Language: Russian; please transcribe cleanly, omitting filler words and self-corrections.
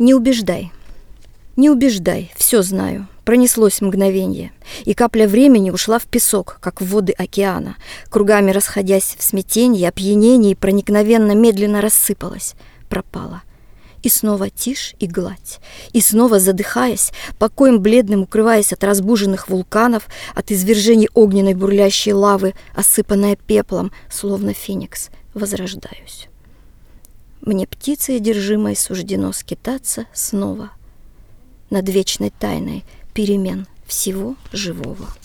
Не убеждай, не убеждай, все знаю. Пронеслось мгновенье, и капля времени ушла в песок, как в воды океана, кругами расходясь в смятенье, опьянении, проникновенно медленно рассыпалась, пропала. И снова тишь и гладь, и снова задыхаясь, покоем бледным укрываясь от разбуженных вулканов, от извержений огненной бурлящей лавы, осыпанная пеплом, словно феникс, возрождаюсь. Мне птицей одержимой суждено скитаться снова над вечной тайной перемен всего живого.